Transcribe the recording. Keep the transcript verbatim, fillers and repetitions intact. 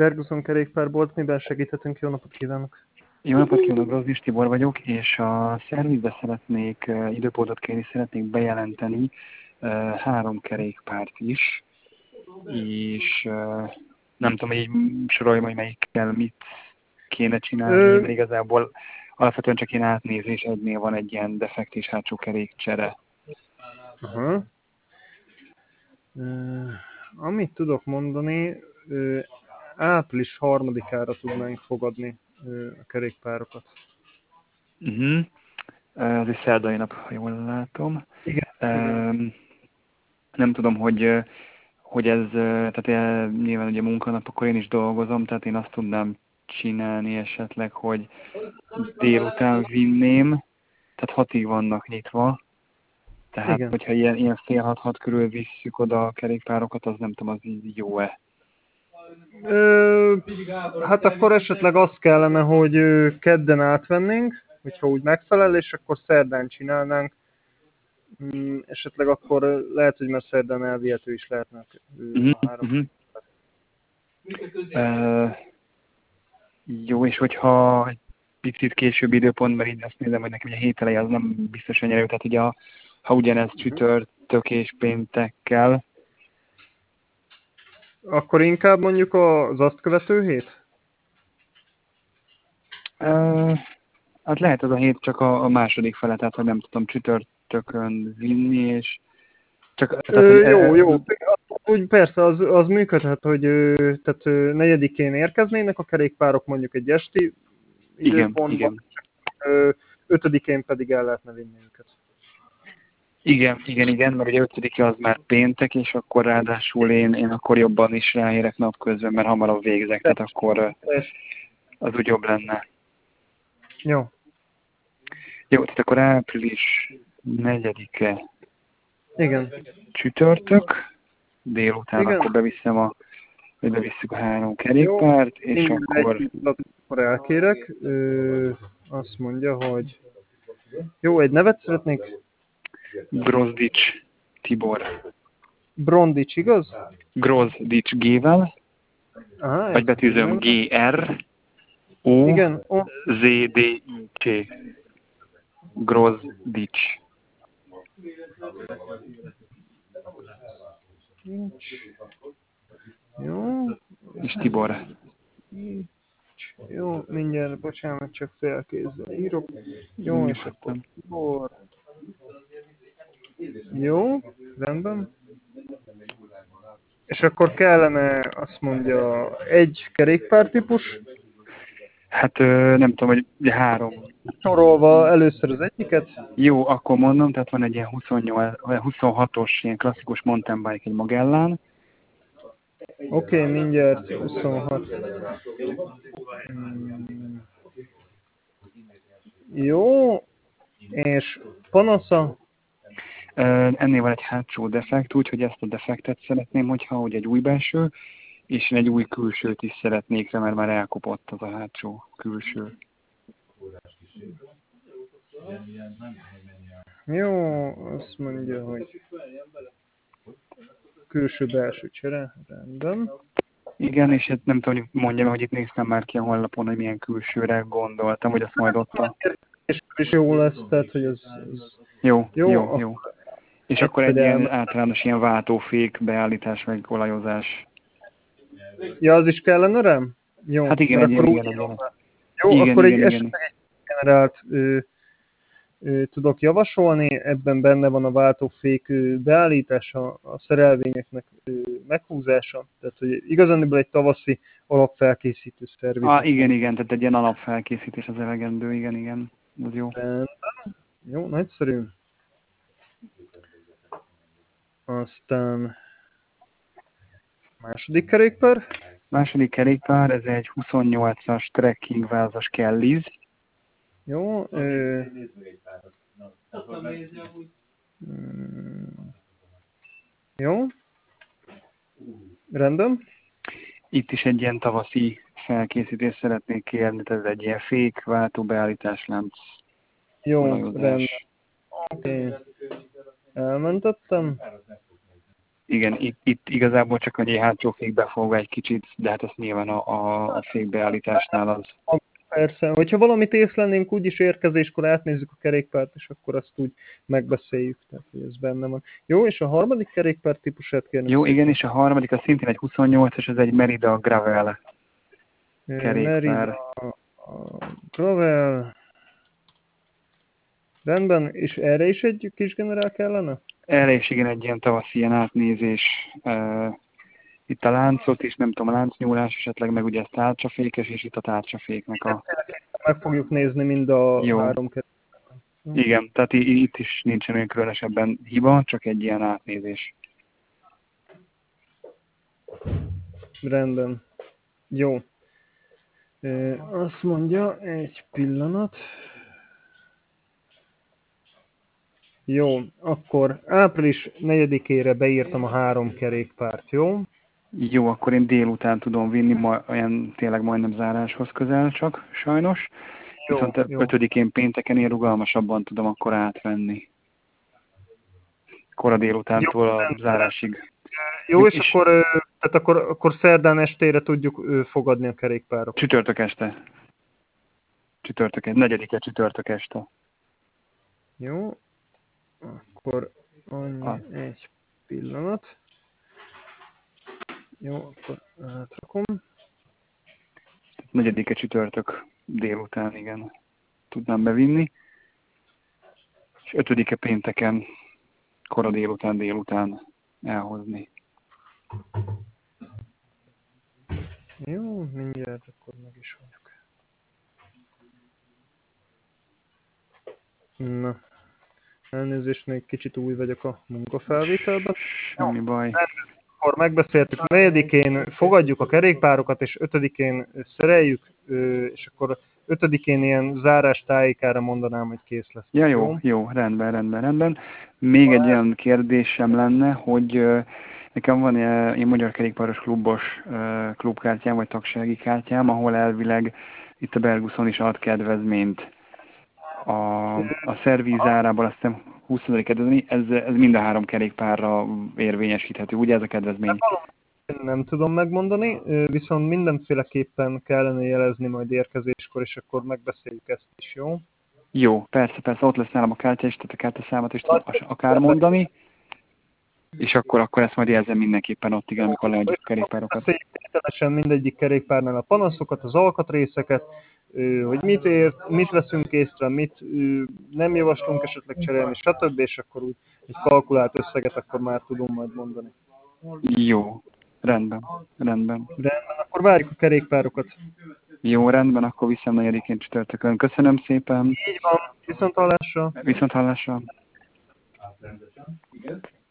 Ferguson kerékpárbolt, miben segíthetünk? Jó napot kívánok! Jó napot kívánok, Grozdis Tibor vagyok, és a szervizbe szeretnék uh, időpontot kérni, szeretnék bejelenteni uh, három kerékpárt is, és uh, nem tudom, hogy így soroljam, hogy melyikkel mit kéne csinálni, Ö... mert igazából alapvetően csak én átnézés, egynél van egy ilyen defekt és hátsó kerékcsere. Aha. Ö... Amit tudok mondani, ö... április harmadikára tudnánk fogadni ö... a kerékpárokat. Uh-huh. Ez egy szerdai nap, ha jól látom. Igen. Um, nem tudom, hogy, hogy ez, tehát nyilván ugye munkanap, akkor én is dolgozom, tehát én azt tudnám csinálni esetleg, hogy délután vinném, tehát hatig vannak nyitva, tehát Igen. hogyha ilyen, ilyen fél hat-hat körül visszük oda a kerékpárokat, az nem tudom, az így jó-e. Ö, hát akkor esetleg azt kellene, hogy ö, kedden átvennénk, hogyha úgy megfelel, és akkor szerdán csinálnánk. Mm, esetleg akkor ö, lehet, hogy már szerdán elvihető is lehetnek ö, Uh-huh, a három. uh-huh. Uh, jó, és hogyha egy picit később időpont, mert így azt nézem, hogy nekem ugye a hét eleje az nem biztos annyira jó, tehát ugye a, ha ugyanez csütörtök és péntekkel. Akkor inkább mondjuk az azt követő hét? Uh, hát lehet az a hét csak a, a második fele, tehát hogy nem tudom csütörtökön vinni, és csak... Tehát, Ö, hogy, jó, e, jó. Úgy persze, az, az működhet, hogy ö, tehát ö, negyedikén érkeznének a kerékpárok mondjuk egy esti igen, időpontban, igen. ö, ötödikén pedig el lehetne vinni őket. Igen, igen, igen, mert ugye ötödike az már péntek, és akkor ráadásul én, én akkor jobban is ráérek napközben, mert hamarabb végzek, tehát akkor az úgy jobb lenne. Jó. Jó, tehát akkor április negyedike Igen. csütörtök, délután Igen. akkor beviszem a, hogy bevisszük a három kerékpárt, jó. és akkor... Akkor elkérek. Ö, azt mondja, hogy jó, egy nevet szeretnék. Grozdics Tibor. Brondics, igaz? Grozdics G-vel, Aha, vagy betűzöm G R O igen. Oh. Z D I C. Grozdics. Nincs. Jó. És Tibor. Nincs. Jó, mindjárt, bocsánat, csak félkézzel írok. Jó, Nem és akkor nyugodtan. Tibor. Jó, rendben. És akkor kellene, azt mondja, egy kerékpártípus. Hát ö, nem tudom, hogy ugye három. Sorolva először az egyiket. Jó, akkor mondom, tehát van egy ilyen huszonnyolc, huszonhatos ilyen klasszikus mountain bike egy Magellán. Oké, okay, mindjárt huszonhat. Hmm. Jó, és panasza? Ennél van egy hátsó defekt, úgyhogy ezt a defektet szeretném, hogyha hogy egy új belső, és egy új külsőt is szeretnék rá, mert már elkopott az a hátsó külső. Jó, azt mondja, hogy külső-belső csere, rendben. Igen, és hát nem tudom, hogy mondjam, hogy itt néztem már ki a honlapon, hogy milyen külsőre gondoltam, hogy azt majd ott a... És is jó lesz, tehát, hogy ez... ez... Jó, jó, jó. jó. És Egyszer akkor egy ilyen elme... általános ilyen váltófék beállítás, meg olajozás. Ja, az is kellene rám? Jó, hát igen, mert egy akkor ilyen, úgy... igen, igen. Jó, igen, akkor igen, egy igen. esetleg egy generált ö, ö, tudok javasolni, ebben benne van a váltófék ö, beállítása, a szerelvényeknek ö, meghúzása, tehát hogy igazándiból egy tavaszi alapfelkészítő szerviz. Ah, igen, igen, tehát egy ilyen alapfelkészítés az elegendő, igen, igen, az jó. Rendben. Jó, nagyszerű. Aztán második kerékpár. Második kerékpár, ez egy huszonnyolcas trekking vázas Kellyz. Jó. Ö... Mm. Jó. Rendben. Itt is egy ilyen tavaszi felkészítést szeretnék kérni, tehát egy ilyen fék, váltó, beállítás, lánc, jó, olajozás. rendben. Oké. Okay. Elmentettem. igen, itt, itt igazából csak egy hátsó fék befogva egy kicsit, de hát ezt nyilván a, a, a fékbeállításnál az... Persze, hogyha valamit észlelnénk, úgyis érkezéskor átnézzük a kerékpárt, és akkor azt úgy megbeszéljük, tehát hogy ez benne van. Jó, és a harmadik kerékpár típusát kérném Jó, szépen. igen, és a harmadik az szintén egy huszonnyolcas, ez egy Merida Gravel kerékpár. Merida a Gravel. Rendben, és erre is egy kis generál kellene? Erre is igen, egy ilyen tavaszi ilyen átnézés. Uh, itt a láncot is, nem tudom, a láncnyúlás esetleg, meg ugye ez tárcsafékes, és itt a tárcsaféknek a... Meg fogjuk nézni mind a Jó. három kerékpárt. Igen, tehát itt is nincsen olyan különösebben hiba, csak egy ilyen átnézés. Rendben. Jó. E, azt mondja, egy pillanat. Jó, akkor április negyedikére beírtam a három kerékpárt, jó? Jó, akkor én délután tudom vinni, ma, olyan tényleg majdnem záráshoz közel csak, sajnos. Jó, Viszont jó. ötödikén pénteken én rugalmasabban tudom akkor átvenni. Kora délutántól Jó, a zárásig. Jó, és, és akkor, tehát akkor, akkor szerdán estére tudjuk fogadni a kerékpárokat. Csütörtök este. Csütörtök este. Negyedike csütörtök este. Jó. Akkor annyi, Ah. egy pillanat. Jó, akkor átrakom. Negyedike csütörtök délután, igen. Tudnám bevinni. És ötödike pénteken kora délután délután elhozni. Jó, mindjárt akkor meg is vagyok. Na, elnézést, még kicsit új vagyok a munkafelvételben. Semmi baj. Akkor megbeszéltük, negyedikén fogadjuk a kerékpárokat, és ötödikén szereljük, és akkor ötödikén ilyen zárás tájikára mondanám, hogy kész lesz. Ja, jó, jó, rendben, rendben, rendben. Még egy olyan kérdésem lenne, hogy nekem van ilyen Magyar Kerékpáros Klubos klubkártyám, vagy tagsági kártyám, ahol elvileg itt a Berguson is ad kedvezményt. A, a szervízárából azt hiszem húsz kedvezmény, ez, ez mind a három kerékpárra érvényesíthető, ugye ez a kedvezmény? Nem tudom megmondani, viszont mindenféleképpen kellene jelezni majd érkezéskor, és akkor megbeszéljük ezt is, jó? Jó, persze, persze, ott lesz nálam a kártya is, tehát a kártyaszámot is tudom akár mondani, és akkor, akkor ezt majd jelzem mindenképpen ott, igen, amikor leadjuk a kerékpárokat. Beszéljük mindegyik kerékpárnál a panaszokat, az alkatrészeket, hogy mit ért, mit veszünk észre, mit nem javaslunk esetleg cserélni, stb. És akkor úgy egy kalkulált összeget akkor már tudom majd mondani. Jó, rendben, rendben. Rendben, akkor várjuk a kerékpárokat. Jó, rendben, akkor viszem negyedikén csütörtökön. Köszönöm szépen. Így van, viszont hallásra. Viszont hallásra.